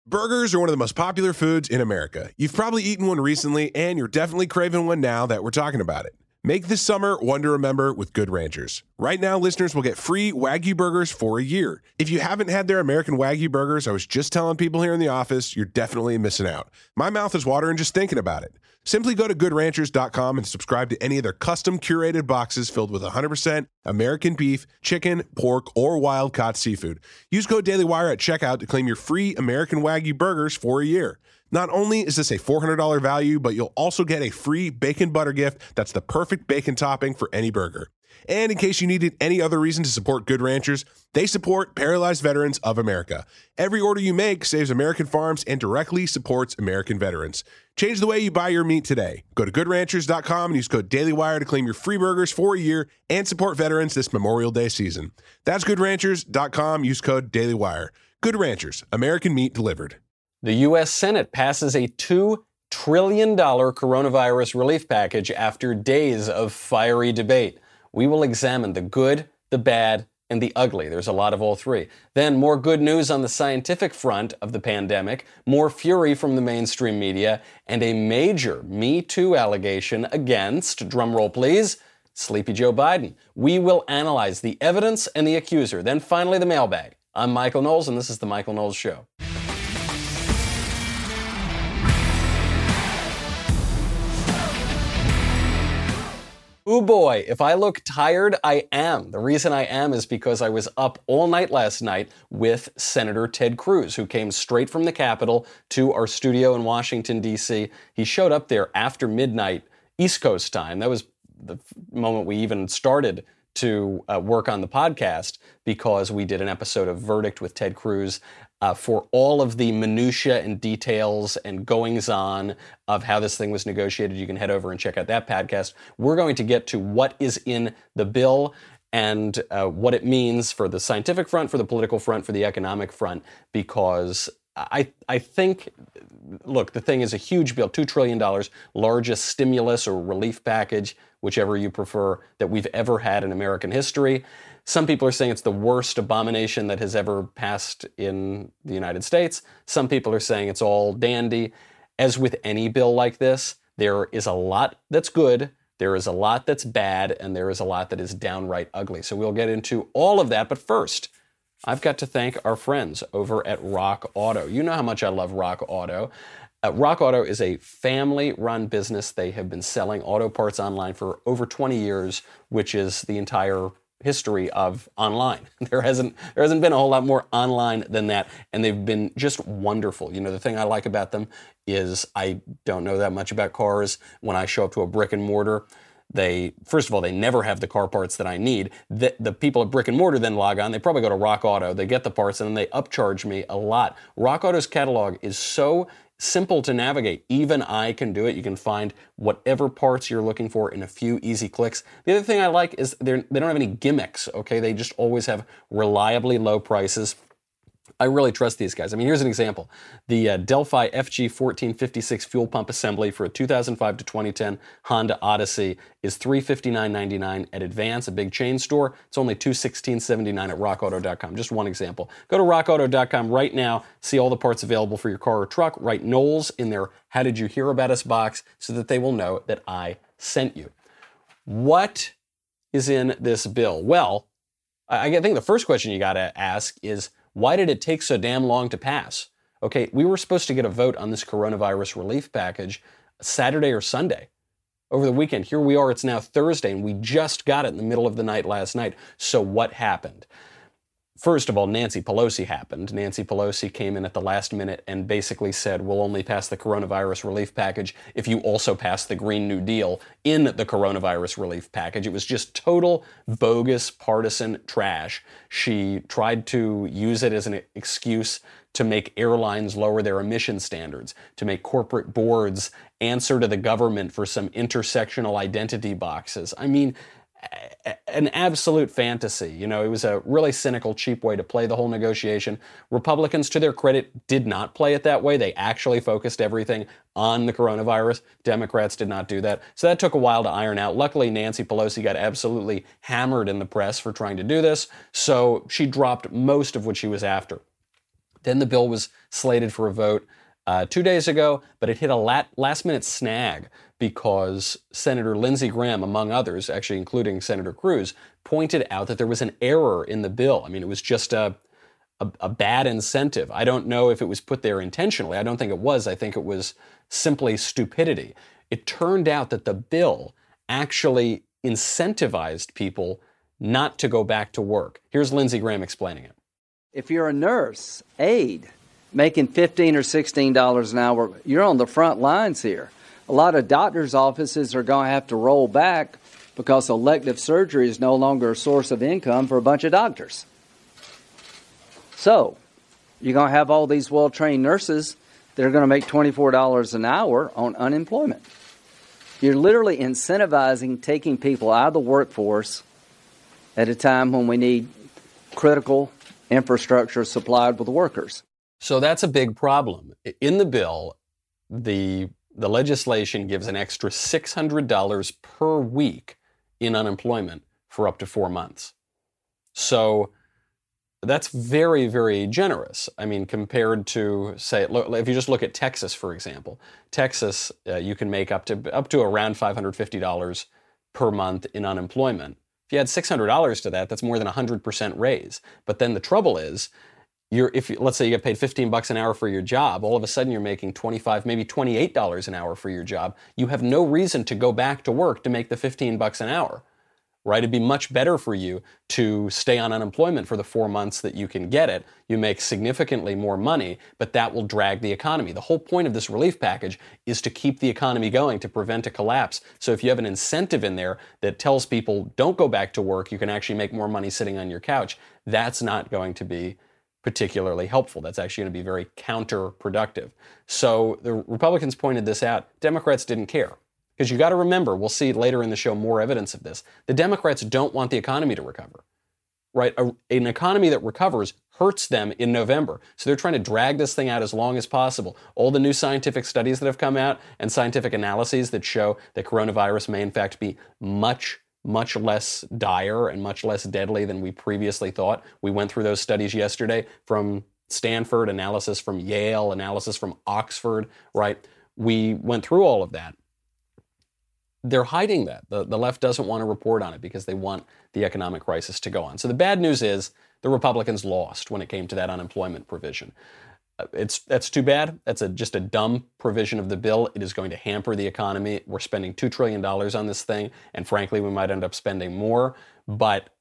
Burgers are one of the most popular foods in America. You've probably eaten one recently, and you're definitely craving one now that we're talking about it. Make this summer one to remember with Good Ranchers. Right now, listeners will get free Wagyu burgers for a year. If you haven't had their American Wagyu burgers, I was just telling people here in the office, you're definitely missing out. My mouth is watering just thinking about it. Simply go to goodranchers.com and subscribe to any of their custom curated boxes filled with 100% American beef, chicken, pork, or wild-caught seafood. Use code DailyWire at checkout to claim your free American Wagyu burgers for a year. Not only is this a $400 value, but you'll also get a free bacon butter gift that's the perfect bacon topping for any burger. And in case you needed any other reason to support Good Ranchers, they support Paralyzed Veterans of America. Every order you make saves American farms and directly supports American veterans. Change the way you buy your meat today. Go to goodranchers.com and use code DailyWire to claim your free burgers for a year and support veterans this Memorial Day season. That's goodranchers.com. Use code DailyWire. Good Ranchers, American meat delivered. The U.S. Senate passes a $2 trillion coronavirus relief package after days of fiery debate. We will examine the good, the bad, and the ugly. There's a lot of all three. Then more good news on the scientific front of the pandemic, more fury from the mainstream media, and a major Me Too allegation against, drumroll please, Sleepy Joe Biden. We will analyze the evidence and the accuser. Then finally the mailbag. I'm Michael Knowles, and this is The Michael Knowles Show. Oh boy, if I look tired, I am. The reason I am is because I was up all night last night with Senator Ted Cruz, who came straight from the Capitol to our studio in Washington, D.C. He showed up there after midnight East Coast time. That was the moment we even started to work on the podcast, because we did an episode of Verdict with Ted Cruz. For all of the minutia and details and goings-on of how this thing was negotiated, you can head over and check out that podcast. We're going to get to what is in the bill and what it means for the scientific front, for the political front, for the economic front, because I think, look, the thing is a huge bill, $2 trillion, largest stimulus or relief package, whichever you prefer, that we've ever had in American history. Some people are saying it's the worst abomination that has ever passed in the United States. Some people are saying it's all dandy. As with any bill like this, there is a lot that's good, there is a lot that's bad, and there is a lot that is downright ugly. So we'll get into all of that. But first, I've got to thank our friends over at Rock Auto. You know how much I love Rock Auto. Rock Auto is a family-run business. They have been selling auto parts online for over 20 years, which is the entire history of online. There hasn't been a whole lot more online than that, and they've been just wonderful. You know, the thing I like about them is I don't know that much about cars. When I show up to a brick and mortar, first of all, they never have the car parts that I need. The people at brick and mortar then log on. They probably go to Rock Auto. They get the parts, and then they upcharge me a lot. Rock Auto's catalog is so simple to navigate. Even I can do it. You can find whatever parts you're looking for in a few easy clicks. The other thing I like is they don't have any gimmicks, okay? They just always have reliably low prices. I really trust these guys. I mean, here's an example. The Delphi FG1456 fuel pump assembly for a 2005 to 2010 Honda Odyssey is $359.99 at Advance, a big chain store. It's only $216.79 at rockauto.com. Just one example. Go to rockauto.com right now, see all the parts available for your car or truck. Write Knowles in their How Did You Hear About Us box so that they will know that I sent you. What is in this bill? Well, I think the first question you got to ask is, why did it take so damn long to pass? Okay, we were supposed to get a vote on this coronavirus relief package Saturday or Sunday. Over the weekend, here we are, it's now Thursday, and we just got it in the middle of the night last night. So what happened? First of all, Nancy Pelosi happened. Nancy Pelosi came in at the last minute and basically said, we'll only pass the coronavirus relief package if you also pass the Green New Deal in the coronavirus relief package. It was just total bogus partisan trash. She tried to use it as an excuse to make airlines lower their emission standards, to make corporate boards answer to the government for some intersectional identity boxes. I mean, an absolute fantasy. You know, it was a really cynical, cheap way to play the whole negotiation. Republicans, to their credit, did not play it that way. They actually focused everything on the coronavirus. Democrats did not do that. So that took a while to iron out. Luckily, Nancy Pelosi got absolutely hammered in the press for trying to do this, so she dropped most of what she was after. Then the bill was slated for a vote 2 days ago, but it hit a last-minute snag because Senator Lindsey Graham, among others, actually including Senator Cruz, pointed out that there was an error in the bill. I mean, it was just a bad incentive. I don't know if it was put there intentionally. I don't think it was. I think it was simply stupidity. It turned out that the bill actually incentivized people not to go back to work. Here's Lindsey Graham explaining it. If you're a nurse, aide, making $15 or $16 an hour, you're on the front lines here. A lot of doctors' offices are going to have to roll back because elective surgery is no longer a source of income for a bunch of doctors. So, you're going to have all these well-trained nurses that are going to make $24 an hour on unemployment. You're literally incentivizing taking people out of the workforce at a time when we need critical infrastructure supplied with workers. So that's a big problem. In the bill, the legislation gives an extra $600 per week in unemployment for up to 4 months. So that's very, very generous. I mean, compared to, say, if you just look at Texas, for example. Texas, you can make up to around $550 per month in unemployment. If you add $600 to that, that's more than a 100% raise. But then the trouble is, let's say you get paid $15 an hour for your job, all of a sudden you're making $25, maybe $28 an hour for your job. You have no reason to go back to work to make the $15 an hour. Right? It'd be much better for you to stay on unemployment for the 4 months that you can get it. You make significantly more money, but that will drag the economy. The whole point of this relief package is to keep the economy going, to prevent a collapse. So if you have an incentive in there that tells people don't go back to work, you can actually make more money sitting on your couch, that's not going to be particularly helpful. That's actually going to be very counterproductive. So the Republicans pointed this out. Democrats didn't care. Because you got to remember, we'll see later in the show more evidence of this. The Democrats don't want the economy to recover, right? An economy that recovers hurts them in November. So they're trying to drag this thing out as long as possible. All the new scientific studies that have come out and scientific analyses that show that coronavirus may in fact be much, much less dire and much less deadly than we previously thought. We went through those studies yesterday from Stanford, analysis from Yale, analysis from Oxford, right? We went through all of that. They're hiding that. The left doesn't want to report on it because they want the economic crisis to go on. So the bad news is the Republicans lost when it came to that unemployment provision. That's too bad. That's just a dumb provision of the bill. It is going to hamper the economy. We're spending $2 trillion on this thing, and frankly, we might end up spending more. But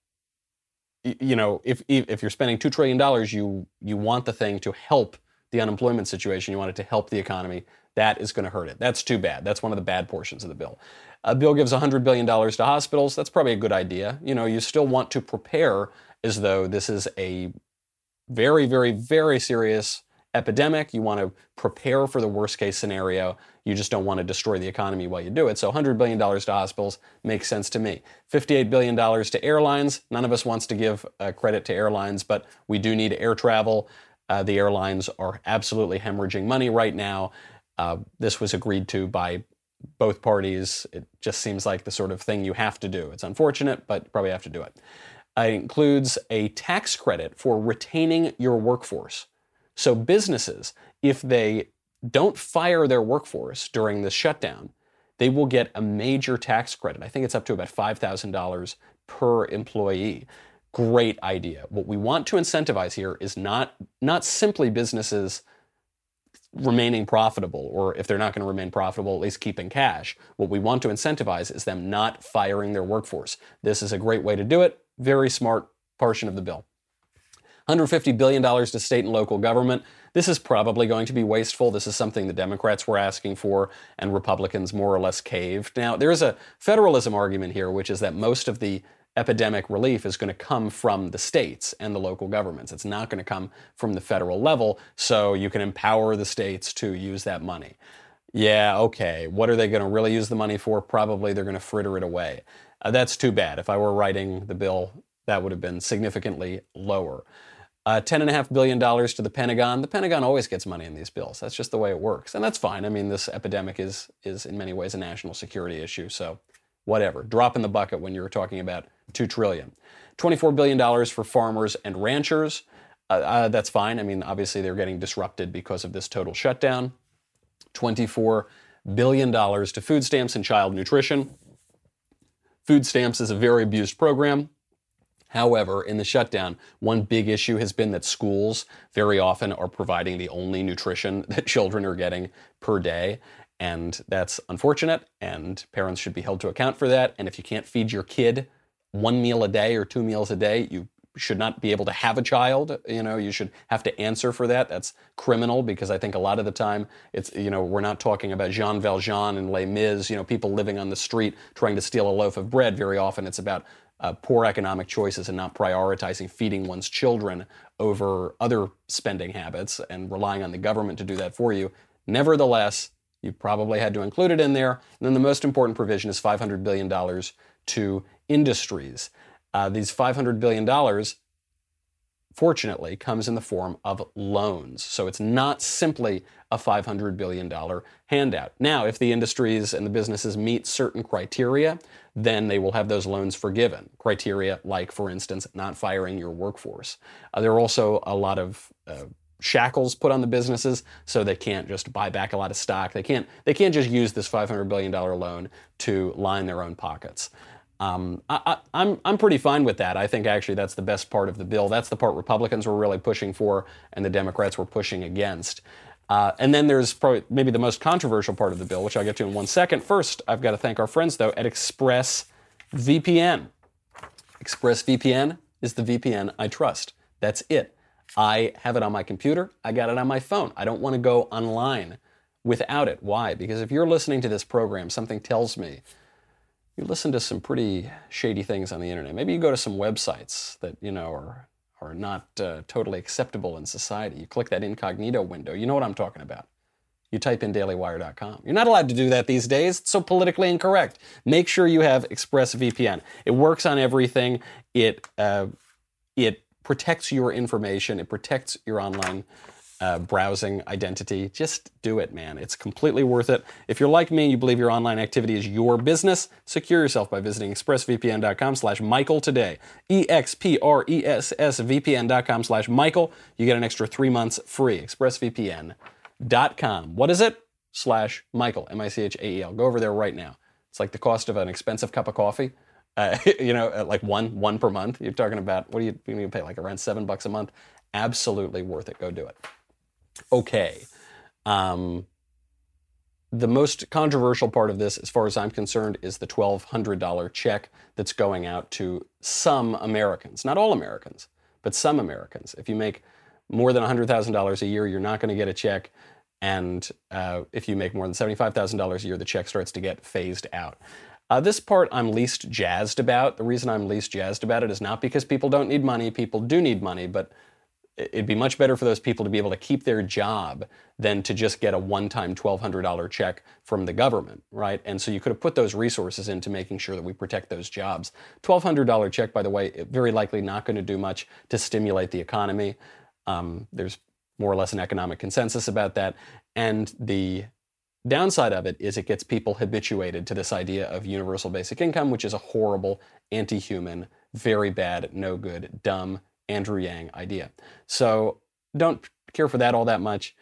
you know, if you're spending $2 trillion, you want the thing to help the unemployment situation. You want it to help the economy. That is going to hurt it. That's too bad. That's one of the bad portions of the bill. A bill gives $100 billion to hospitals. That's probably a good idea. You know, you still want to prepare as though this is a very, very, very serious epidemic. You want to prepare for the worst case scenario. You just don't want to destroy the economy while you do it. So $100 billion to hospitals makes sense to me. $58 billion to airlines. None of us wants to give credit to airlines, but we do need air travel. The airlines are absolutely hemorrhaging money right now. This was agreed to by both parties. It just seems like the sort of thing you have to do. It's unfortunate, but you probably have to do it. It includes a tax credit for retaining your workforce. So businesses, if they don't fire their workforce during this shutdown, they will get a major tax credit. I think it's up to about $5,000 per employee. Great idea. What we want to incentivize here is not simply businesses remaining profitable, or if they're not going to remain profitable, at least keeping cash. What we want to incentivize is them not firing their workforce. This is a great way to do it. Very smart portion of the bill. $150 billion to state and local government. This is probably going to be wasteful. This is something the Democrats were asking for, and Republicans more or less caved. Now, there is a federalism argument here, which is that most of the epidemic relief is going to come from the states and the local governments. It's not going to come from the federal level, so you can empower the states to use that money. Yeah, okay. What are they going to really use the money for? Probably they're going to fritter it away. That's too bad. If I were writing the bill, that would have been significantly lower. $10.5 billion to the Pentagon. The Pentagon always gets money in these bills. That's just the way it works. And that's fine. I mean, this epidemic is in many ways a national security issue, so whatever. Drop in the bucket when you're talking about $2 trillion. $24 billion for farmers and ranchers. That's fine. I mean, obviously they're getting disrupted because of this total shutdown. $24 billion to food stamps and child nutrition. Food stamps is a very abused program. However, in the shutdown, one big issue has been that schools very often are providing the only nutrition that children are getting per day. And that's unfortunate, and parents should be held to account for that. And if you can't feed your kid one meal a day or 2 meals a day, you should not be able to have a child. You should have to answer for that. That's criminal, because I think a lot of the time it's, we're not talking about Jean Valjean and Les Mis, people living on the street trying to steal a loaf of bread. Very often it's about poor economic choices and not prioritizing feeding one's children over other spending habits and relying on the government to do that for you. Nevertheless, you probably had to include it in there. And then the most important provision is $500 billion to industries. These $500 billion, fortunately, comes in the form of loans. So it's not simply a $500 billion handout. Now, if the industries and the businesses meet certain criteria, then they will have those loans forgiven. Criteria like, for instance, not firing your workforce. There are also a lot of shackles put on the businesses, so they can't just buy back a lot of stock. They can't just use this $500 billion loan to line their own pockets. I'm pretty fine with that. I think actually that's the best part of the bill. That's the part Republicans were really pushing for and the Democrats were pushing against. And then there's probably maybe the most controversial part of the bill, which I'll get to in 1 second. First, I've got to thank our friends, though, at ExpressVPN. ExpressVPN is the VPN I trust. That's it. I have it on my computer. I got it on my phone. I don't want to go online without it. Why? Because if you're listening to this program, something tells me you listen to some pretty shady things on the internet. Maybe you go to some websites that, are not totally acceptable in society. You click that incognito window. You know what I'm talking about. You type in dailywire.com. You're not allowed to do that these days. It's so politically incorrect. Make sure you have ExpressVPN. It works on everything. It protects your information. It protects your online browsing identity. Just do it, man. It's completely worth it. If you're like me and you believe your online activity is your business, secure yourself by visiting expressvpn.com/Michael today. expressvpn.com/Michael. You get an extra 3 months free. expressvpn.com. What is it? /Michael, Michael. Go over there right now. It's like the cost of an expensive cup of coffee. Like one per month. You're talking about, what do you pay? Like around $7 a month. Absolutely worth it. Go do it. Okay. The most controversial part of this, as far as I'm concerned, is the $1,200 check that's going out to some Americans. Not all Americans, but some Americans. If you make more than $100,000 a year, you're not going to get a check. And if you make more than $75,000 a year, the check starts to get phased out. This part I'm least jazzed about. The reason I'm least jazzed about it is not because people don't need money. People do need money, but it'd be much better for those people to be able to keep their job than to just get a one-time $1,200 check from the government, right? And so you could have put those resources into making sure that we protect those jobs. $1,200 check, by the way, very likely not going to do much to stimulate the economy. There's more or less an economic consensus about that. And the downside of it is it gets people habituated to this idea of universal basic income, which is a horrible, anti-human, very bad, no good, dumb, Andrew Yang idea. So don't care for that all that much.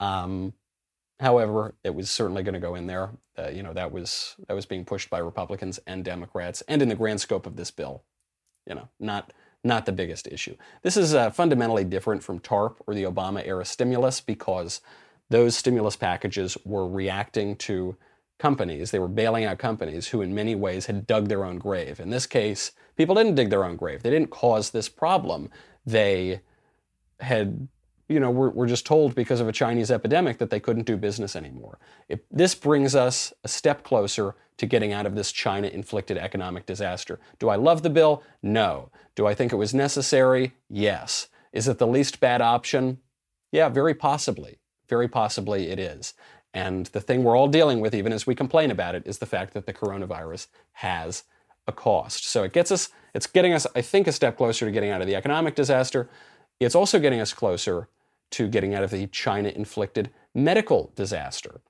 However, it was certainly going to go in there. That was being pushed by Republicans and Democrats, and in the grand scope of this bill, not the biggest issue. This is fundamentally different from TARP or the Obama era stimulus, because those stimulus packages were reacting to companies. They were bailing out companies who in many ways had dug their own grave. In this case, people didn't dig their own grave. They didn't cause this problem. They had, were just told because of a Chinese epidemic that they couldn't do business anymore. This brings us a step closer to getting out of this China-inflicted economic disaster. Do I love the bill? No. Do I think it was necessary? Yes. Is it the least bad option? Yeah, very possibly. Very possibly it is. And the thing we're all dealing with, even as we complain about it, is the fact that the coronavirus has a cost. So it's getting us, I think, a step closer to getting out of the economic disaster. It's also getting us closer to getting out of the China-inflicted medical disaster.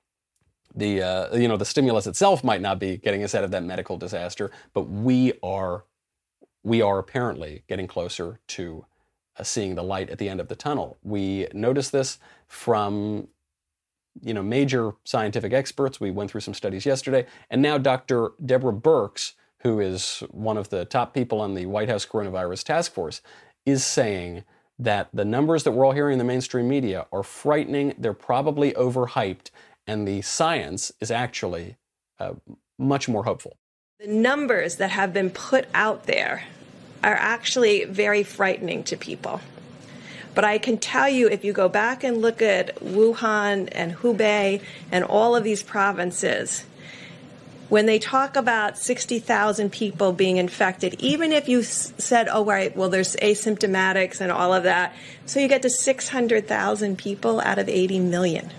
The stimulus itself might not be getting us out of that medical disaster, but we are apparently getting closer to seeing the light at the end of the tunnel. We noticed this from major scientific experts. We went through some studies yesterday. And now Dr. Deborah Birx, who is one of the top people on the White House Coronavirus Task Force, is saying that the numbers that we're all hearing in the mainstream media are frightening. They're probably overhyped. And the science is actually much more hopeful. The numbers that have been put out there are actually very frightening to people. But I can tell you, if you go back and look at Wuhan and Hubei and all of these provinces, when they talk about 60,000 people being infected, even if you said, oh, right, well, there's asymptomatics and all of that, so you get to 600,000 people out of 80 million.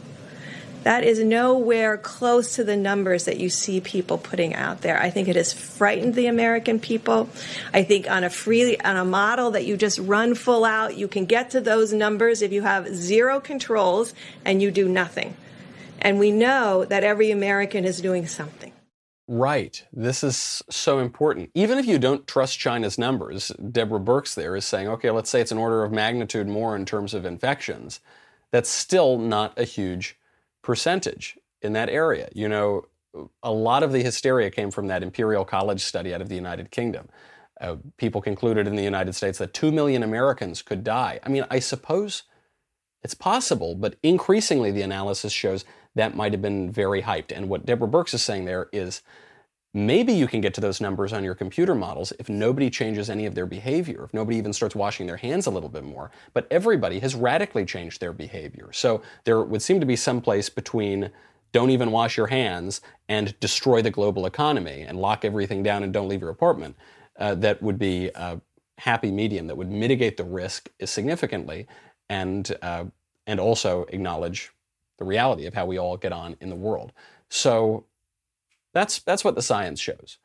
That is nowhere close to the numbers that you see people putting out there. I think it has frightened the American people. I think on a model that you just run full out, you can get to those numbers if you have zero controls and you do nothing. And we know that every American is doing something. Right. This is so important. Even if you don't trust China's numbers, Deborah Birx there is saying, okay, let's say it's an order of magnitude more in terms of infections. That's still not a huge percentage in that area. A lot of the hysteria came from that Imperial College study out of the United Kingdom. People concluded in the United States that 2 million Americans could die. I mean, I suppose it's possible, but increasingly the analysis shows that might have been very hyped. And what Deborah Birx is saying there is maybe you can get to those numbers on your computer models if nobody changes any of their behavior, if nobody even starts washing their hands a little bit more. But everybody has radically changed their behavior. So there would seem to be some place between don't even wash your hands and destroy the global economy and lock everything down and don't leave your apartment. That would be a happy medium that would mitigate the risk significantly and also acknowledge the reality of how we all get on in the world. So that's what the science shows.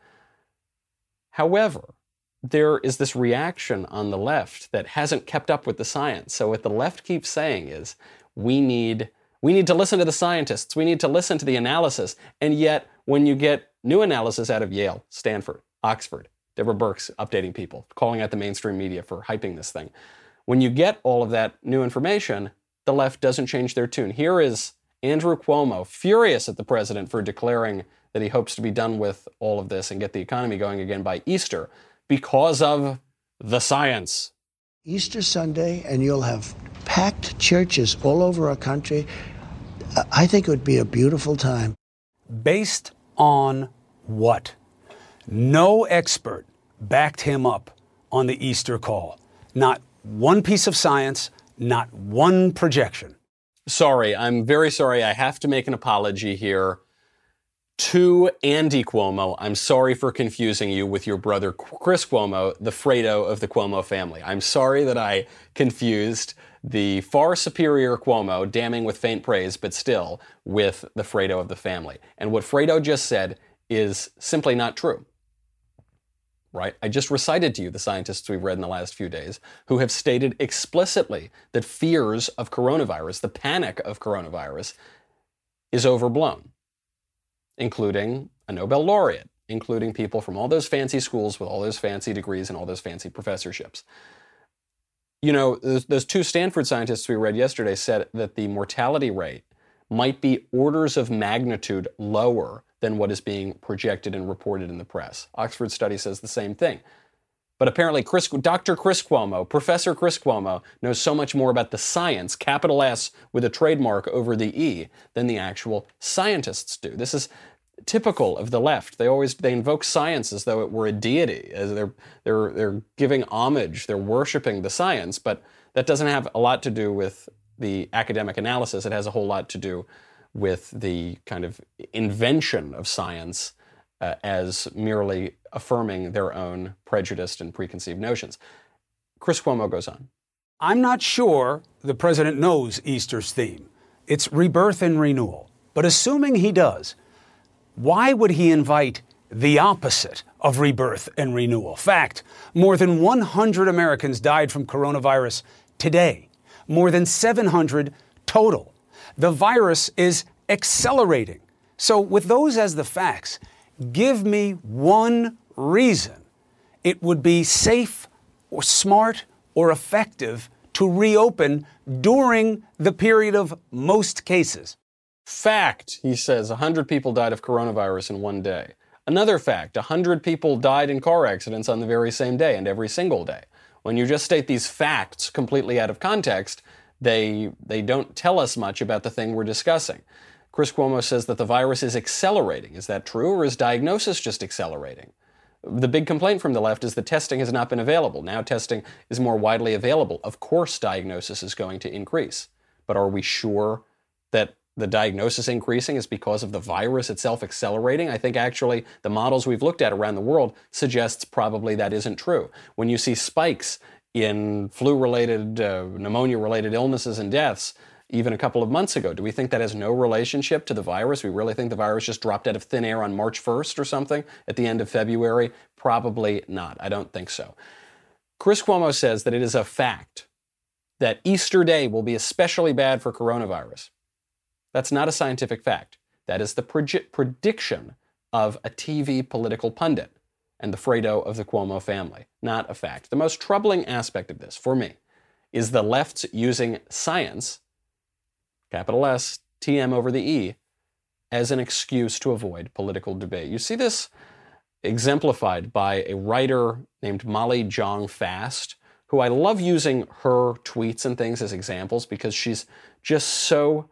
However, there is this reaction on the left that hasn't kept up with the science. So what the left keeps saying is, we need to listen to the scientists. We need to listen to the analysis. And yet, when you get new analysis out of Yale, Stanford, Oxford, Deborah Birx updating people, calling out the mainstream media for hyping this thing. When you get all of that new information, the left doesn't change their tune. Here is Andrew Cuomo, furious at the president for declaring that he hopes to be done with all of this and get the economy going again by Easter because of the science. Easter Sunday, and you'll have packed churches all over our country. I think it would be a beautiful time. Based on what? No expert backed him up on the Easter call. Not one piece of science, not one projection. Sorry, I'm very sorry. I have to make an apology here to Andy Cuomo. I'm sorry for confusing you with your brother Chris Cuomo, the Fredo of the Cuomo family. I'm sorry that I confused the far superior Cuomo, damning with faint praise, but still, with the Fredo of the family. And what Fredo just said is simply not true. Right? I just recited to you the scientists we've read in the last few days who have stated explicitly that fears of coronavirus, the panic of coronavirus, is overblown, including a Nobel laureate, including people from all those fancy schools with all those fancy degrees and all those fancy professorships. Those two Stanford scientists we read yesterday said that the mortality rate might be orders of magnitude lower than what is being projected and reported in the press. Oxford study says the same thing. But apparently Dr. Chris Cuomo, Professor Chris Cuomo, knows so much more about the science, capital S with a trademark over the E, than the actual scientists do. This is typical of the left. They invoke science as though it were a deity, as they're giving homage, they're worshiping the science, but that doesn't have a lot to do with the academic analysis. It has a whole lot to do with the kind of invention of science as merely affirming their own prejudiced and preconceived notions. Chris Cuomo goes on. I'm not sure the president knows Easter's theme. It's rebirth and renewal. But assuming he does, why would he invite the opposite of rebirth and renewal? Fact, more than 100 Americans died from coronavirus today. More than 700 total. The virus is accelerating. So with those as the facts, give me one reason it would be safe or smart or effective to reopen during the period of most cases. Fact, he says, 100 people died of coronavirus in one day. Another fact, 100 people died in car accidents on the very same day and every single day. When you just state these facts completely out of context, they don't tell us much about the thing we're discussing. Chris Cuomo says that the virus is accelerating. Is that true, or is diagnosis just accelerating? The big complaint from the left is that testing has not been available. Now testing is more widely available. Of course diagnosis is going to increase. But are we sure that the diagnosis increasing is because of the virus itself accelerating? I think actually the models we've looked at around the world suggests probably that isn't true. When you see spikes in flu-related, pneumonia-related illnesses and deaths, even a couple of months ago, do we think that has no relationship to the virus? We really think the virus just dropped out of thin air on March 1st or something at the end of February? Probably not. I don't think so. Chris Cuomo says that it is a fact that Easter Day will be especially bad for coronavirus. That's not a scientific fact. That is the prediction of a TV political pundit and the Fredo of the Cuomo family, not a fact. The most troubling aspect of this, for me, is the left's using science, capital S, TM over the E, as an excuse to avoid political debate. You see this exemplified by a writer named Molly Jong Fast, who I love using her tweets and things as examples because she's just so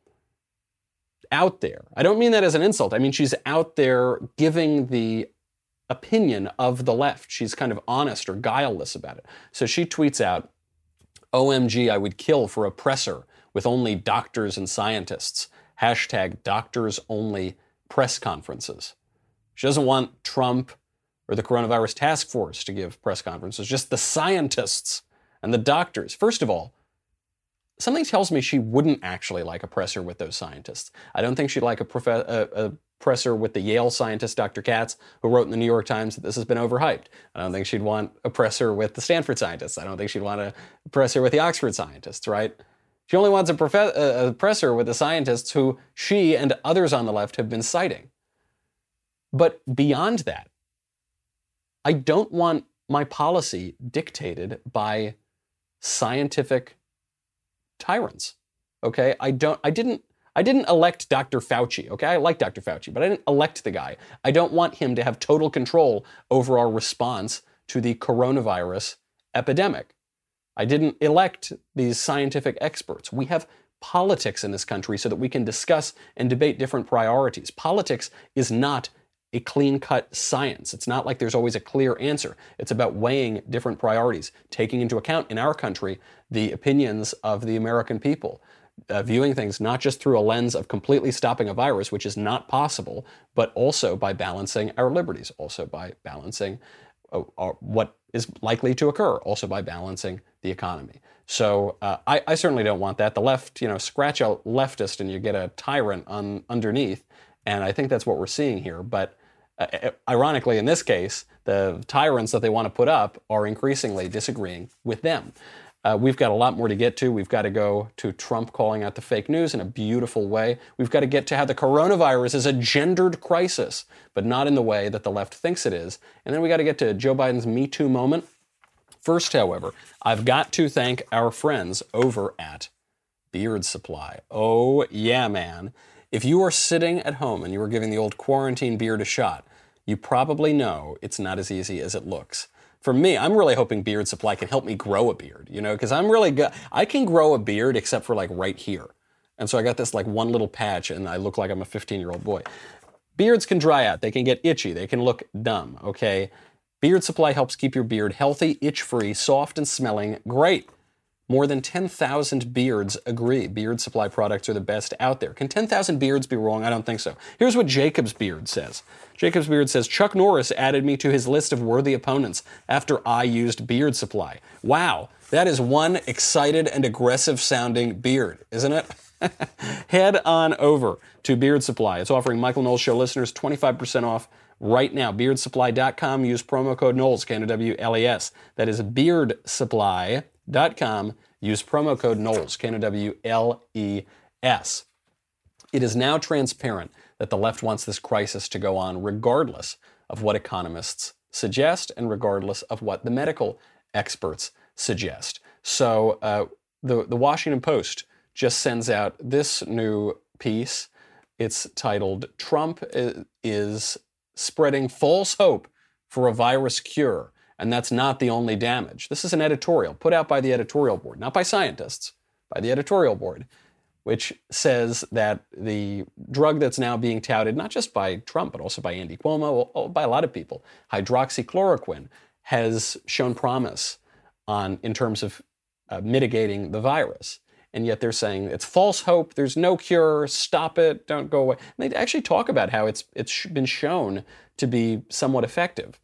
out there. I don't mean that as an insult. I mean, she's out there giving the opinion of the left. She's kind of honest or guileless about it. So she tweets out, OMG, I would kill for a presser with only doctors and scientists. Hashtag doctors only press conferences. She doesn't want Trump or the coronavirus task force to give press conferences, just the scientists and the doctors. First of all, something tells me she wouldn't actually like a presser with those scientists. I don't think she'd like a presser with the Yale scientist, Dr. Katz, who wrote in the New York Times that this has been overhyped. I don't think she'd want a presser with the Stanford scientists. I don't think she'd want a presser with the Oxford scientists, right? She only wants a presser with the scientists who she and others on the left have been citing. But beyond that, I don't want my policy dictated by scientific tyrants, okay? I didn't elect Dr. Fauci, okay? I like Dr. Fauci, but I didn't elect the guy. I don't want him to have total control over our response to the coronavirus epidemic. I didn't elect these scientific experts. We have politics in this country so that we can discuss and debate different priorities. Politics is not a clean-cut science. It's not like there's always a clear answer. It's about weighing different priorities, taking into account in our country the opinions of the American people, viewing things not just through a lens of completely stopping a virus, which is not possible, but also by balancing our liberties, also by balancing what is likely to occur, also by balancing the economy. So I certainly don't want that. The left, scratch a leftist and you get a tyrant underneath, and I think that's what we're seeing here. But ironically, in this case, the tyrants that they want to put up are increasingly disagreeing with them. We've got a lot more to get to. We've got to go to Trump calling out the fake news in a beautiful way. We've got to get to how the coronavirus is a gendered crisis, but not in the way that the left thinks it is. And then we got to get to Joe Biden's Me Too moment. First, however, I've got to thank our friends over at Beard Supply. Oh, yeah, man. If you are sitting at home and you are giving the old quarantine beard a shot, you probably know it's not as easy as it looks. For me, I'm really hoping Beard Supply can help me grow a beard, because I'm really good. I can grow a beard except for right here. And so I got this one little patch and I look like I'm a 15-year-old boy. Beards can dry out. They can get itchy. They can look dumb, okay? Beard Supply helps keep your beard healthy, itch-free, soft, and smelling great. More than 10,000 beards agree Beard Supply products are the best out there. Can 10,000 beards be wrong? I don't think so. Here's what Jacob's Beard says. Jacob's Beard says, Chuck Norris added me to his list of worthy opponents after I used Beard Supply. Wow, that is one excited and aggressive sounding beard, isn't it? Head on over to Beard Supply. It's offering Michael Knowles Show listeners 25% off right now. Beardsupply.com. Use promo code Knowles, K-N-O-W-L-E-S. That is beardsupply.com. Use promo code Knowles, K-N-O-W-L-E-S. It is now transparent that the left wants this crisis to go on regardless of what economists suggest and regardless of what the medical experts suggest. So the Washington Post just sends out this new piece. It's titled, "Trump is spreading false hope for a virus cure, and that's not the only damage." This is an editorial put out by the editorial board, not by scientists, by the editorial board, which says that the drug that's now being touted, not just by Trump, but also by Andy Cuomo, by a lot of people, hydroxychloroquine, has shown promise in terms of mitigating the virus. And yet they're saying it's false hope, there's no cure, stop it, don't go away. And they actually talk about how it's been shown to be somewhat effective,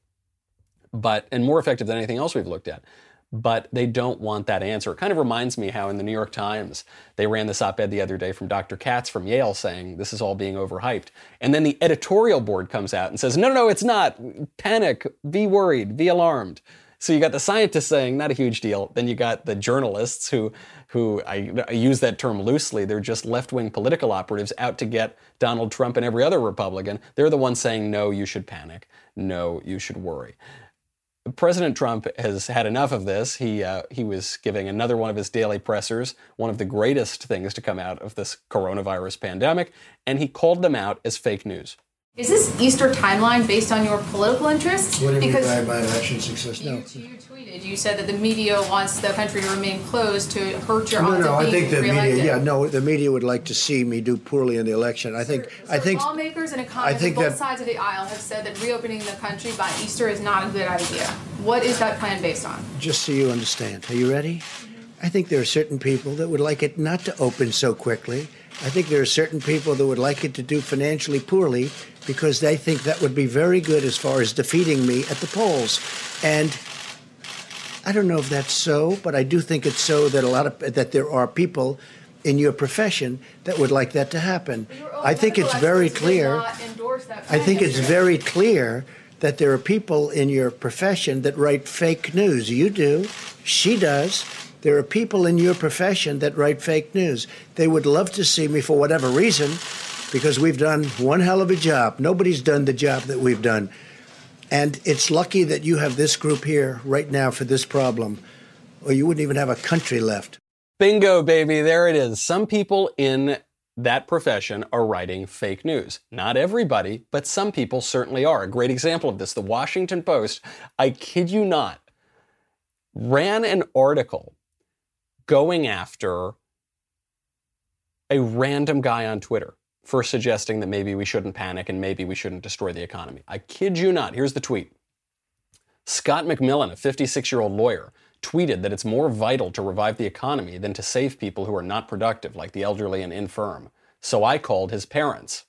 and more effective than anything else we've looked at. But they don't want that answer. It kind of reminds me how in the New York Times, they ran this op-ed the other day from Dr. Katz from Yale saying this is all being overhyped. And then the editorial board comes out and says, no, it's not. Panic, be worried, be alarmed. So you got the scientists saying, not a huge deal. Then you got the journalists who I use that term loosely. They're just left-wing political operatives out to get Donald Trump and every other Republican. They're the ones saying, no, you should panic. No, you should worry. President Trump has had enough of this. He was giving another one of his daily pressers, one of the greatest things to come out of this coronavirus pandemic, and he called them out as fake news. Is this Easter timeline based on your political interests? What do you mean by election success? No. You tweeted, you said that the media wants the country to remain closed to hurt your odds No, of I think the reelected. media, the media would like to see me do poorly in the election. I think lawmakers and economists on both sides of the aisle have said that reopening the country by Easter is not a good idea. What is that plan based on? Just so you understand. Are you ready? I think there are certain people that would like it not to open so quickly. I think there are certain people that would like it to do financially poorly because they think that would be very good as far as defeating me at the polls. And I don't know if that's so, but I do think it's so that there are people in your profession that would like that to happen. I think it's very clear. I think it's very clear that there are people in your profession that write fake news. You do. She does. There are people in your profession that write fake news. They would love to see me for whatever reason, because we've done one hell of a job. Nobody's done the job that we've done. And it's lucky that you have this group here right now for this problem, or you wouldn't even have a country left. Bingo, baby. There it is. Some people in that profession are writing fake news. Not everybody, but some people certainly are. A great example of this, the Washington Post, I kid you not, ran an article going after a random guy on Twitter for suggesting that maybe we shouldn't panic and maybe we shouldn't destroy the economy. I kid you not. Here's the tweet. Scott McMillan, a 56-year-old lawyer, tweeted that it's more vital to revive the economy than to save people who are not productive, like the elderly and infirm. So I called his parents.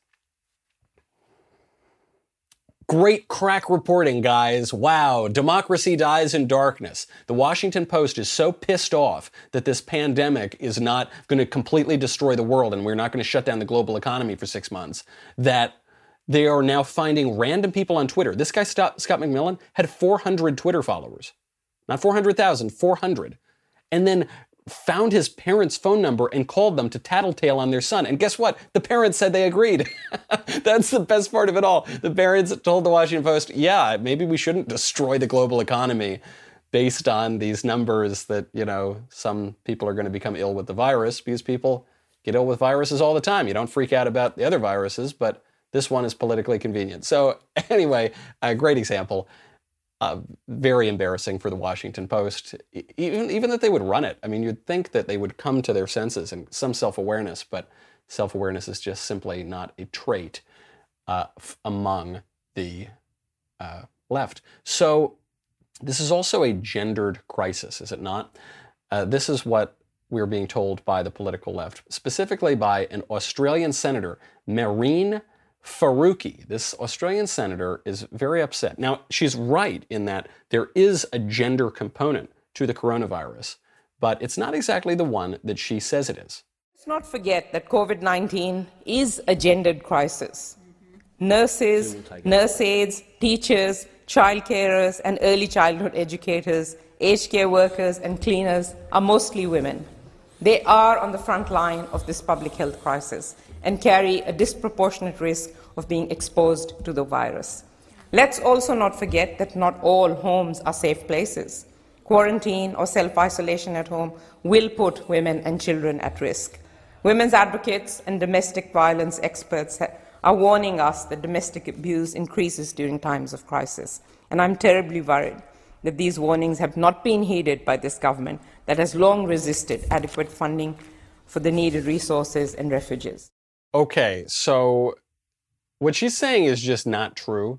Great crack reporting, guys. Wow. Democracy dies in darkness. The Washington Post is so pissed off that this pandemic is not going to completely destroy the world and we're not going to shut down the global economy for 6 months that they are now finding random people on Twitter. This guy, Scott McMillan, had 400 Twitter followers. Not 400,000, 400. And then found his parents' phone number and called them to tattletale on their son. And guess what? The parents said they agreed. That's the best part of it all. The parents told the Washington Post, yeah, maybe we shouldn't destroy the global economy based on these numbers that, some people are going to become ill with the virus, because people get ill with viruses all the time. You don't freak out about the other viruses, but this one is politically convenient. So anyway, a great example. Very embarrassing for the Washington Post, even that they would run it. I mean, you'd think that they would come to their senses and some self-awareness, but self-awareness is just simply not a trait among the left. So this is also a gendered crisis, is it not? This is what we're being told by the political left, specifically by an Australian senator, Mehreen Faruqi. This Australian senator is very upset. Now, she's right in that there is a gender component to the coronavirus, but it's not exactly the one that she says it is. Let's not forget that COVID-19 is a gendered crisis. Nurses, nurse aides, teachers, child carers, and early childhood educators, aged care workers, and cleaners are mostly women. They are on the front line of this public health crisis and carry a disproportionate risk of being exposed to the virus. Let's also not forget that not all homes are safe places. quarantine, or self-isolation at home will put women and children at risk. Women's advocates and domestic violence experts are warning us that domestic abuse increases during times of crisis. And I'm terribly worried that these warnings have not been heeded by this government that has long resisted adequate funding for the needed resources and refuges. Okay, so what she's saying is just not true.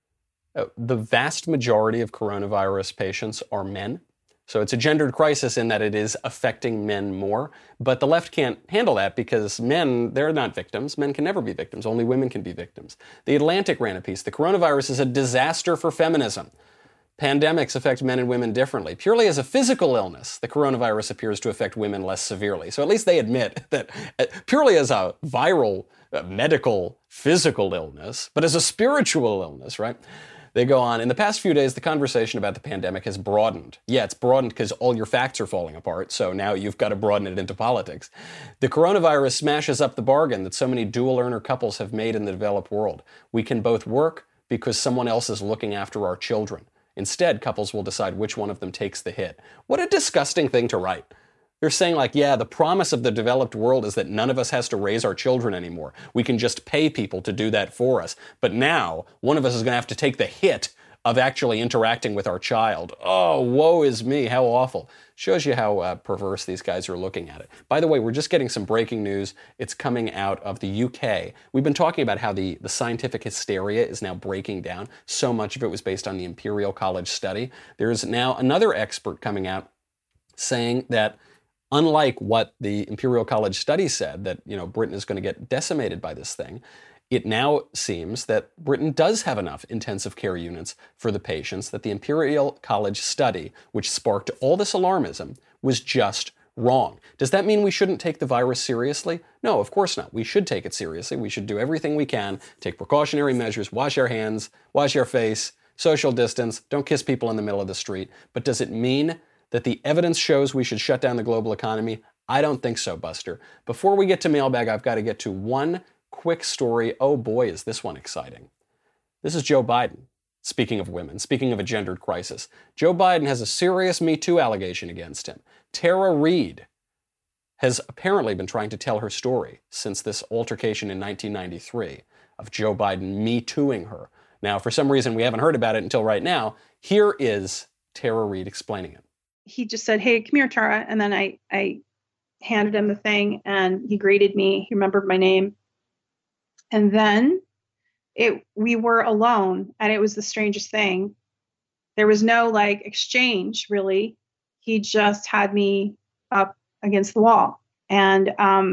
The vast majority of coronavirus patients are men. So it's a gendered crisis in that it is affecting men more. But the left can't handle that because men, they're not victims. Men can never be victims. Only women can be victims. The Atlantic ran a piece. The coronavirus is a disaster for feminism. Pandemics affect men and women differently. Purely as a physical illness, the coronavirus appears to affect women less severely. So at least they admit that purely as a viral, medical, physical illness, but as a spiritual illness, right? They go on, in the past few days, the conversation about the pandemic has broadened. Yeah, it's broadened because all your facts are falling apart, so now you've got to broaden it into politics. The coronavirus smashes up the bargain that so many dual-earner couples have made in the developed world. We can both work because someone else is looking after our children. Instead, couples will decide which one of them takes the hit. What a disgusting thing to write. They're saying like, yeah, the promise of the developed world is that none of us has to raise our children anymore. We can just pay people to do that for us. But now, one of us is going to have to take the hit of actually interacting with our child. Oh, woe is me, how awful. Shows you how perverse these guys are looking at it. By the way, we're just getting some breaking news. It's coming out of the UK. We've been talking about how the scientific hysteria is now breaking down. So much of it was based on the Imperial College study. There's now another expert coming out saying that unlike what the Imperial College study said, that Britain is going to get decimated by this thing, it now seems that Britain does have enough intensive care units for the patients, that the Imperial College study, which sparked all this alarmism, was just wrong. Does that mean we shouldn't take the virus seriously? No, of course not. We should take it seriously. We should do everything we can, take precautionary measures, wash our hands, wash our face, social distance, don't kiss people in the middle of the street. But does it mean that the evidence shows we should shut down the global economy? I don't think so, Buster. Before we get to mailbag, I've got to get to one quick story. Oh boy, is this one exciting. This is Joe Biden. Speaking of women, speaking of a gendered crisis, Joe Biden has a serious Me Too allegation against him. Tara Reid has apparently been trying to tell her story since this altercation in 1993 of Joe Biden Me Tooing her. Now, for some reason, we haven't heard about it until right now. Here is Tara Reid explaining it. He just said, "Hey, come here, Tara." And then I handed him the thing and he greeted me. He remembered my name. And then we were alone and it was the strangest thing. There was no exchange really. He just had me up against the wall. And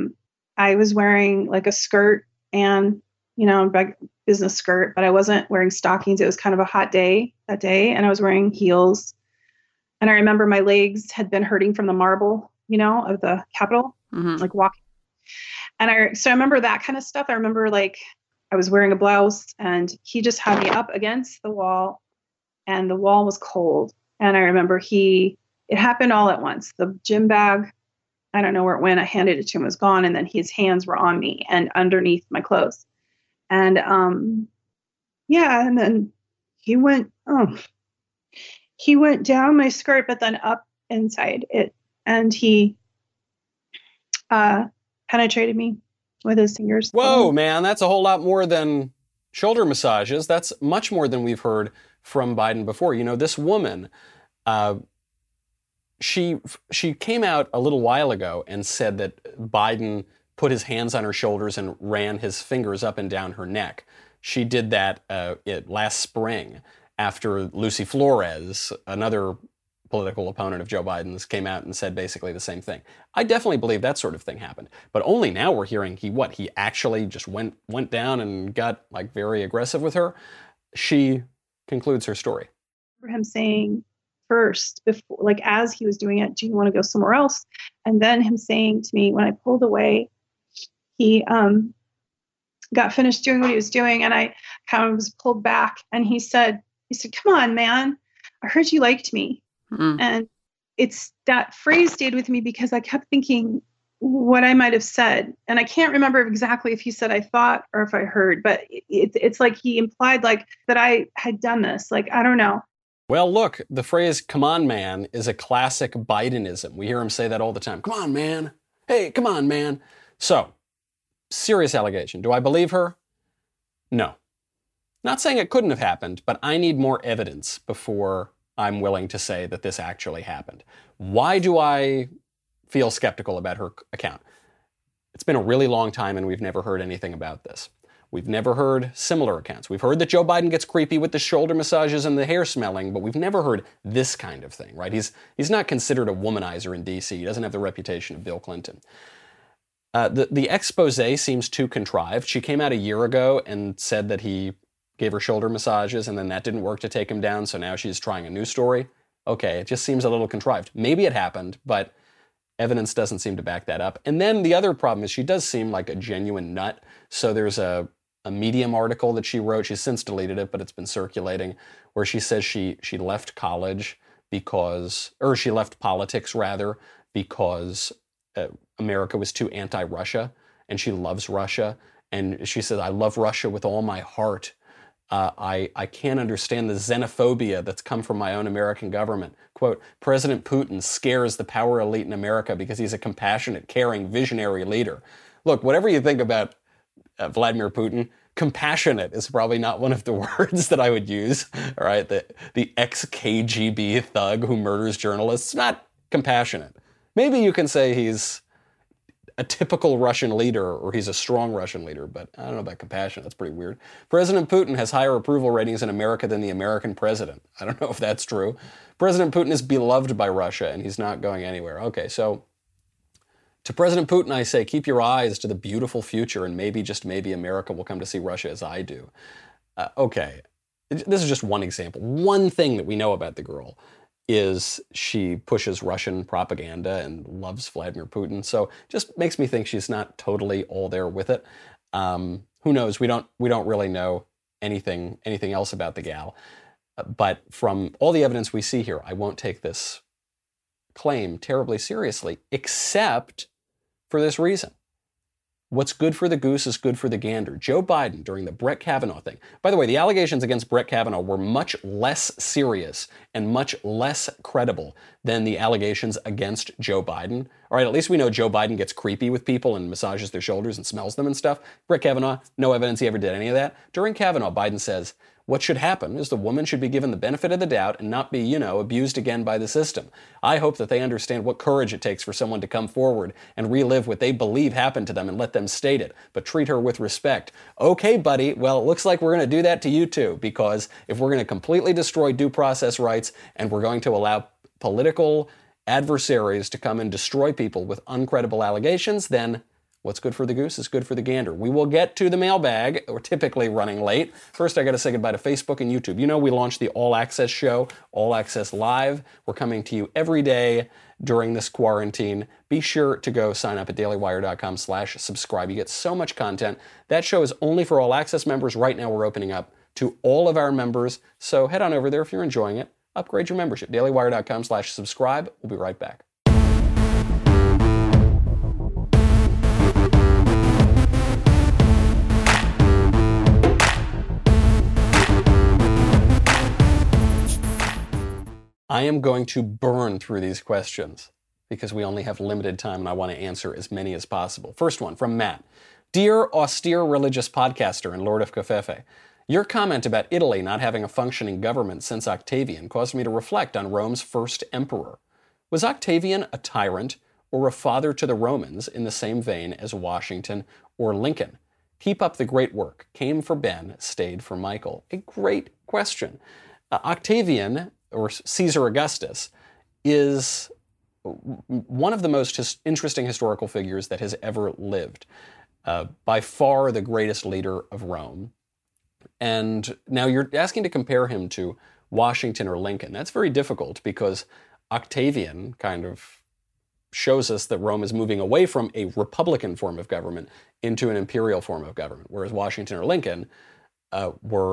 I was wearing a skirt and, business skirt, but I wasn't wearing stockings. It was kind of a hot day that day and I was wearing heels. And I remember my legs had been hurting from the marble, of the Capitol, walking. And so I remember that kind of stuff. I remember I was wearing a blouse and he just had me up against the wall and the wall was cold. And I remember it happened all at once. The gym bag, I don't know where it went. I handed it to him, it was gone. And then his hands were on me and underneath my clothes. And, and then he went down my skirt, but then up inside it. And he penetrated me with his fingers. Whoa, man, that's a whole lot more than shoulder massages. That's much more than we've heard from Biden before. This woman, she came out a little while ago and said that Biden put his hands on her shoulders and ran his fingers up and down her neck. She did that last spring after Lucy Flores, another political opponent of Joe Biden's, came out and said basically the same thing. I definitely believe that sort of thing happened. But only now we're hearing he actually just went down and got very aggressive with her. She concludes her story. For him saying first, before, as he was doing it, "Do you want to go somewhere else?" And then him saying to me when I pulled away, he got finished doing what he was doing and I kind of was pulled back and he said, "Come on, man. I heard you liked me." And that phrase stayed with me because I kept thinking what I might have said. And I can't remember exactly if he said I thought or if I heard, but it's like he implied that I had done this. I don't know. Well, look, the phrase, come on, man, is a classic Bidenism. We hear him say that all the time. Come on, man. Hey, come on, man. So, serious allegation. Do I believe her? No. Not saying it couldn't have happened, but I need more evidence before I'm willing to say that this actually happened. Why do I feel skeptical about her account? It's been a really long time and we've never heard anything about this. We've never heard similar accounts. We've heard that Joe Biden gets creepy with the shoulder massages and the hair smelling, but we've never heard this kind of thing, right? He's not considered a womanizer in D.C. He doesn't have the reputation of Bill Clinton. The expose seems too contrived. She came out a year ago and said that he gave her shoulder massages and then that didn't work to take him down, so now she's trying a new story. Okay, it just seems a little contrived. Maybe it happened, but evidence doesn't seem to back that up. And then the other problem is she does seem like a genuine nut. So there's a Medium article that she wrote, she's since deleted it, but it's been circulating, where she says she left college she left politics rather, because America was too anti-Russia, and she loves Russia. And she said, I love Russia with all my heart. I can't understand the xenophobia that's come from my own American government. Quote, President Putin scares the power elite in America because he's a compassionate, caring, visionary leader. Look, whatever you think about Vladimir Putin, compassionate is probably not one of the words that I would use, all right? The ex-KGB thug who murders journalists, not compassionate. Maybe you can say he's a typical Russian leader or he's a strong Russian leader, but I don't know about compassionate. That's pretty weird. President Putin has higher approval ratings in America than the American president. I don't know if that's true. President Putin is beloved by Russia and he's not going anywhere. Okay, so to President Putin, I say, keep your eyes to the beautiful future and maybe, just maybe, America will come to see Russia as I do. Okay, this is just one example. One thing that we know about the girl is she pushes Russian propaganda and loves Vladimir Putin. So just makes me think she's not totally all there with it. Who knows? We don't really know anything else about the gal. But from all the evidence we see here, I won't take this claim terribly seriously, except for this reason. What's good for the goose is good for the gander. Joe Biden, during the Brett Kavanaugh thing. By the way, the allegations against Brett Kavanaugh were much less serious and much less credible than the allegations against Joe Biden. All right, at least we know Joe Biden gets creepy with people and massages their shoulders and smells them and stuff. Brett Kavanaugh, no evidence he ever did any of that. During Kavanaugh, Biden says, what should happen is the woman should be given the benefit of the doubt and not be, abused again by the system. I hope that they understand what courage it takes for someone to come forward and relive what they believe happened to them and let them state it, but treat her with respect. Okay, buddy, well, it looks like we're going to do that to you too, because if we're going to completely destroy due process rights and we're going to allow political adversaries to come and destroy people with uncredible allegations, then what's good for the goose is good for the gander. We will get to the mailbag. We're typically running late. First, I got to say goodbye to Facebook and YouTube. We launched the All Access show, All Access Live. We're coming to you every day during this quarantine. Be sure to go sign up at dailywire.com/subscribe. You get so much content. That show is only for All Access members. Right now, we're opening up to all of our members. So head on over there if you're enjoying it. Upgrade your membership. dailywire.com/subscribe. We'll be right back. I am going to burn through these questions because we only have limited time and I want to answer as many as possible. First one from Matt. Dear austere religious podcaster and Lord of Covfefe, your comment about Italy not having a functioning government since Octavian caused me to reflect on Rome's first emperor. Was Octavian a tyrant or a father to the Romans in the same vein as Washington or Lincoln? Keep up the great work. Came for Ben, stayed for Michael. A great question. Octavian, or Caesar Augustus, is one of the most interesting historical figures that has ever lived. By far the greatest leader of Rome. And now you're asking to compare him to Washington or Lincoln. That's very difficult because Octavian kind of shows us that Rome is moving away from a republican form of government into an imperial form of government, whereas Washington or Lincoln were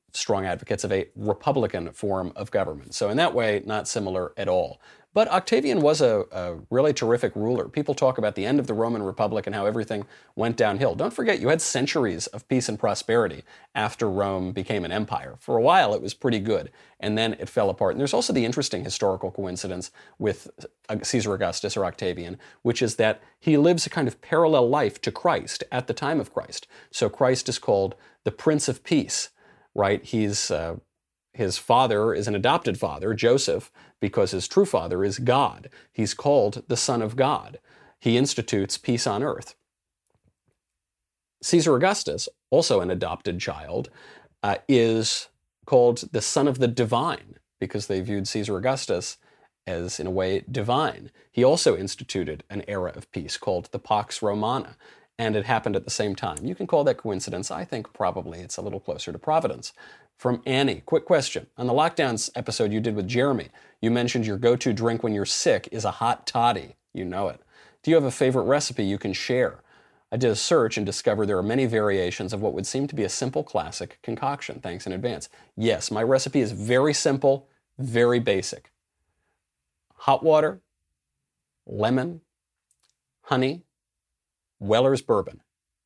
strong advocates of a republican form of government. So in that way, not similar at all. But Octavian was a really terrific ruler. People talk about the end of the Roman Republic and how everything went downhill. Don't forget, you had centuries of peace and prosperity after Rome became an empire. For a while, it was pretty good, and then it fell apart. And there's also the interesting historical coincidence with Caesar Augustus, or Octavian, which is that he lives a kind of parallel life to Christ at the time of Christ. So Christ is called the Prince of Peace, right? His father is an adopted father, Joseph, because his true father is God. He's called the Son of God. He institutes peace on earth. Caesar Augustus, also an adopted child, is called the Son of the Divine, because they viewed Caesar Augustus as, in a way, divine. He also instituted an era of peace called the Pax Romana, and it happened at the same time. You can call that coincidence. I think probably it's a little closer to Providence. From Annie, quick question. On the lockdowns episode you did with Jeremy, you mentioned your go-to drink when you're sick is a hot toddy. You know it. Do you have a favorite recipe you can share? I did a search and discovered there are many variations of what would seem to be a simple classic concoction. Thanks in advance. Yes, my recipe is very simple, very basic. Hot water, lemon, honey, Weller's bourbon.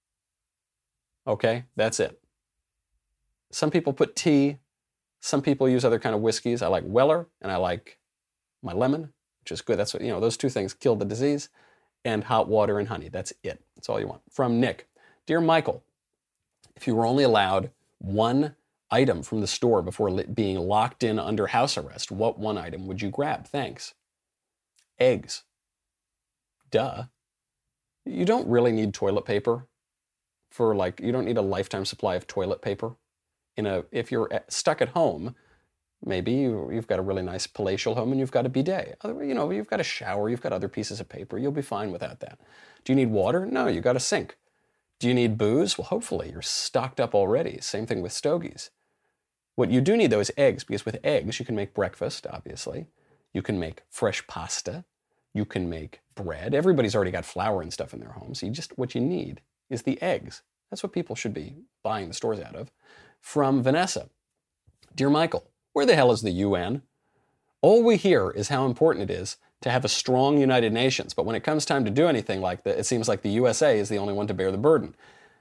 Okay, that's it. Some people put tea. Some people use other kind of whiskeys. I like Weller, and I like my lemon, which is good. That's what, those two things kill the disease. And hot water and honey. That's it. That's all you want. From Nick. Dear Michael, if you were only allowed one item from the store before being locked in under house arrest, what one item would you grab? Thanks. Eggs. Duh. You don't really need toilet paper you don't need a lifetime supply of toilet paper. If you're stuck at home, maybe you've got a really nice palatial home and you've got a bidet. You've got a shower, you've got other pieces of paper. You'll be fine without that. Do you need water? No, you've got a sink. Do you need booze? Well, hopefully you're stocked up already. Same thing with stogies. What you do need, though, is eggs, because with eggs you can make breakfast, obviously. You can make fresh pasta. You can make bread. Everybody's already got flour and stuff in their homes. What you need is the eggs. That's what people should be buying the stores out of. From Vanessa. Dear Michael, where the hell is the UN? All we hear is how important it is to have a strong United Nations, but when it comes time to do anything like that, it seems like the USA is the only one to bear the burden.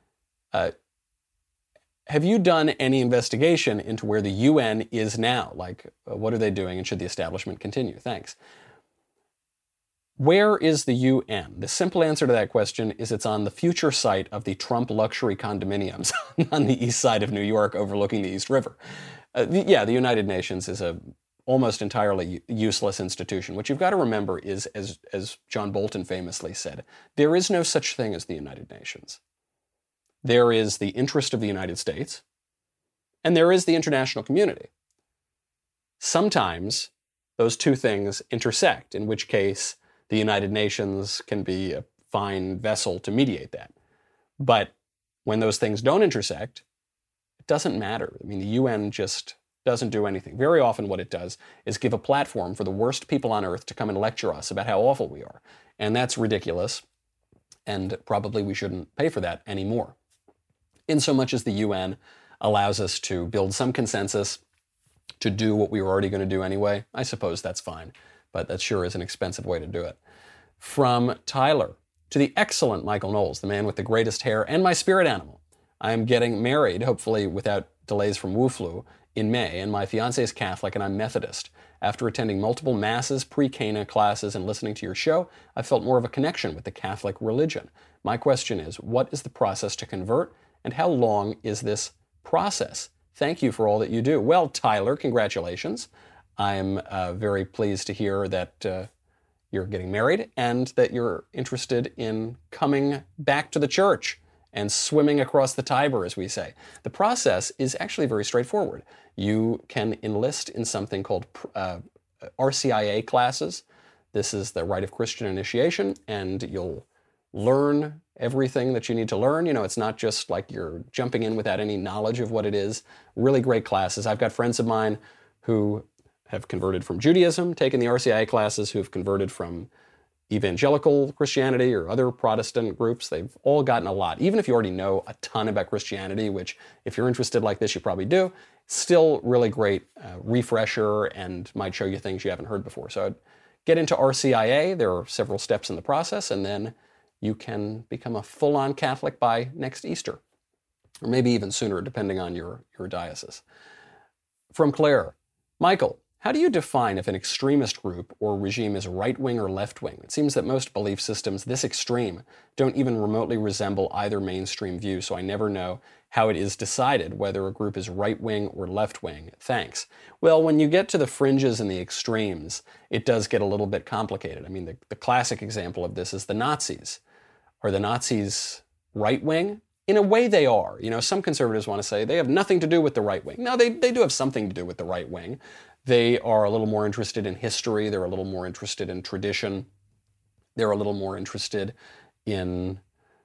Have you done any investigation into where the UN is now? What are they doing, and should the establishment continue? Thanks. Where is the UN? The simple answer to that question is it's on the future site of the Trump luxury condominiums on the east side of New York overlooking the East River. The United Nations is a almost entirely useless institution. What you've got to remember is, as John Bolton famously said, there is no such thing as the United Nations. There is the interest of the United States, and there is the international community. Sometimes those two things intersect, in which case the United Nations can be a fine vessel to mediate that. But when those things don't intersect, it doesn't matter. The UN just doesn't do anything. Very often what it does is give a platform for the worst people on earth to come and lecture us about how awful we are. And that's ridiculous, and probably we shouldn't pay for that anymore. In so much as the UN allows us to build some consensus to do what we were already going to do anyway, I suppose that's fine. But that sure is an expensive way to do it. From Tyler, to the excellent Michael Knowles, the man with the greatest hair and my spirit animal. I am getting married, hopefully without delays from Wu Flu, in May, and my fiancé is Catholic and I'm Methodist. After attending multiple masses, pre-Cana classes, and listening to your show, I felt more of a connection with the Catholic religion. My question is, what is the process to convert, and how long is this process? Thank you for all that you do. Well, Tyler, congratulations. I'm very pleased to hear that you're getting married and that you're interested in coming back to the church and swimming across the Tiber, as we say. The process is actually very straightforward. You can enlist in something called RCIA classes. This is the Rite of Christian Initiation, and you'll learn everything that you need to learn. It's not just like you're jumping in without any knowledge of what it is. Really great classes. I've got friends of mine who have converted from Judaism, taken the RCIA classes, who have converted from evangelical Christianity or other Protestant groups. They've all gotten a lot. Even if you already know a ton about Christianity, which if you're interested like this, you probably do, still really great refresher and might show you things you haven't heard before. So I'd get into RCIA. There are several steps in the process, and then you can become a full-on Catholic by next Easter, or maybe even sooner, depending on your diocese. From Claire, Michael, how do you define if an extremist group or regime is right-wing or left-wing? It seems that most belief systems this extreme don't even remotely resemble either mainstream view, so I never know how it is decided whether a group is right-wing or left-wing. Thanks. Well, when you get to the fringes and the extremes, it does get a little bit complicated. I mean, the classic example of this is the Nazis. Are the Nazis right-wing? In a way they are. You know, some conservatives want to say they have nothing to do with the right wing. No, they do have something to do with the right wing. They are a little more interested in history. They're a little more interested in tradition. They're a little more interested in,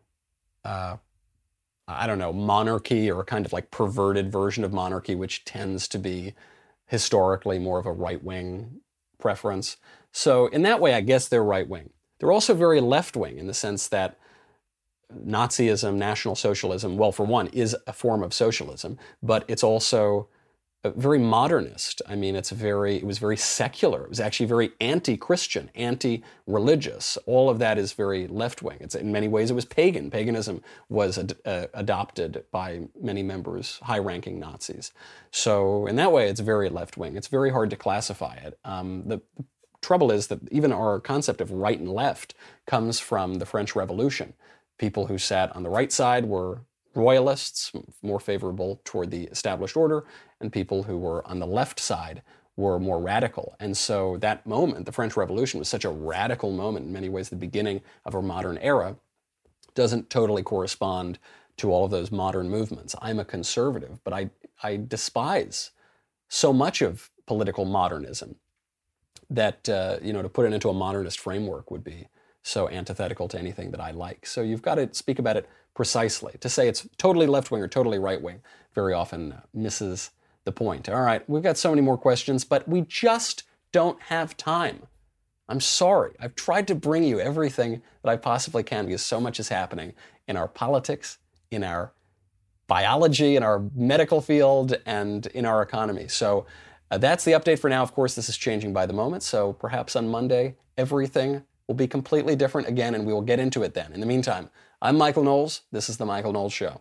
monarchy, or a kind of like perverted version of monarchy, which tends to be historically more of a right-wing preference. So in that way, I guess they're right-wing. They're also very left-wing in the sense that Nazism, National Socialism, well, for one, is a form of socialism, but it's also very modernist. I mean, it was very secular. It was actually very anti-Christian, anti-religious. All of that is very left-wing. In many ways, it was pagan. Paganism was adopted by many members, high-ranking Nazis. So in that way, it's very left-wing. It's very hard to classify it. The trouble is that even our concept of right and left comes from the French Revolution. People who sat on the right side were royalists, more favorable toward the established order, and people who were on the left side were more radical. And so that moment, the French Revolution, was such a radical moment, in many ways the beginning of our modern era, doesn't totally correspond to all of those modern movements. I'm a conservative, but I despise so much of political modernism that, to put it into a modernist framework would be so antithetical to anything that I like. So you've got to speak about it precisely. To say it's totally left-wing or totally right-wing very often misses the point. All right, we've got so many more questions, but we just don't have time. I'm sorry. I've tried to bring you everything that I possibly can because so much is happening in our politics, in our biology, in our medical field, and in our economy. So that's the update for now. Of course, this is changing by the moment, so perhaps on Monday, everything will be completely different again, and we will get into it then. In the meantime, I'm Michael Knowles. This is The Michael Knowles Show.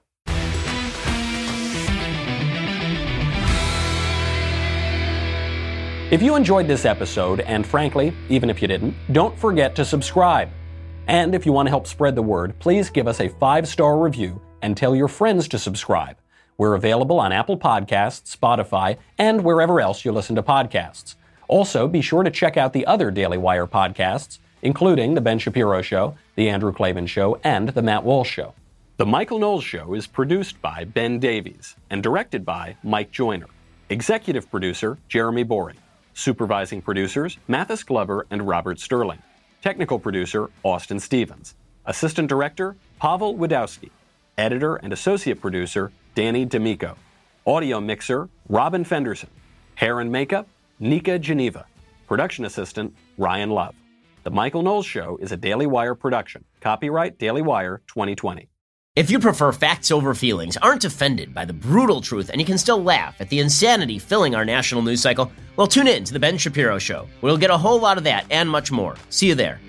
If you enjoyed this episode, and frankly, even if you didn't, don't forget to subscribe. And if you want to help spread the word, please give us a 5-star review and tell your friends to subscribe. We're available on Apple Podcasts, Spotify, and wherever else you listen to podcasts. Also, be sure to check out the other Daily Wire podcasts, including The Ben Shapiro Show, The Andrew Klavan Show, and The Matt Walsh Show. The Michael Knowles Show is produced by Ben Davies and directed by Mike Joyner. Executive producer, Jeremy Boring. Supervising producers, Mathis Glover and Robert Sterling. Technical producer, Austin Stevens. Assistant director, Pavel Wadowski. Editor and associate producer, Danny D'Amico. Audio mixer, Robin Fenderson. Hair and makeup, Nika Geneva. Production assistant, Ryan Love. The Michael Knowles Show is a Daily Wire production. Copyright Daily Wire 2020. If you prefer facts over feelings, aren't offended by the brutal truth, and you can still laugh at the insanity filling our national news cycle, well, tune in to The Ben Shapiro Show. We'll get a whole lot of that and much more. See you there.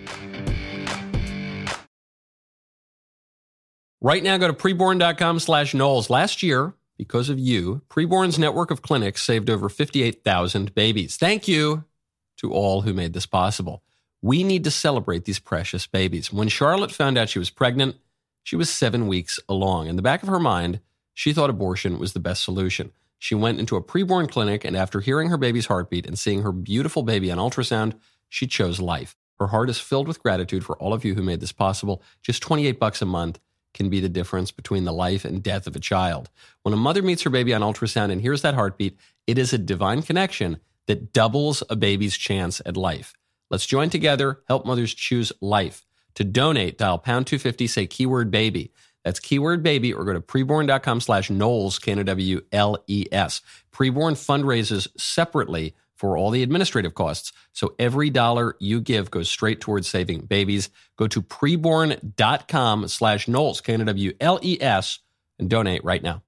Right now, go to preborn.com/Knowles. Last year, because of you, Preborn's network of clinics saved over 58,000 babies. Thank you to all who made this possible. We need to celebrate these precious babies. When Charlotte found out she was pregnant, she was 7 weeks along. In the back of her mind, she thought abortion was the best solution. She went into a preborn clinic, and after hearing her baby's heartbeat and seeing her beautiful baby on ultrasound, she chose life. Her heart is filled with gratitude for all of you who made this possible. Just $28 a month can be the difference between the life and death of a child. When a mother meets her baby on ultrasound and hears that heartbeat, it is a divine connection that doubles a baby's chance at life. Let's join together, help mothers choose life. To donate, dial pound 250, say keyword baby. That's keyword baby, or go to preborn.com/Knowles, K-N-O-W-L-E-S. Preborn fundraises separately for all the administrative costs. So every dollar you give goes straight towards saving babies. Go to preborn.com/Knowles, Knowles, and donate right now.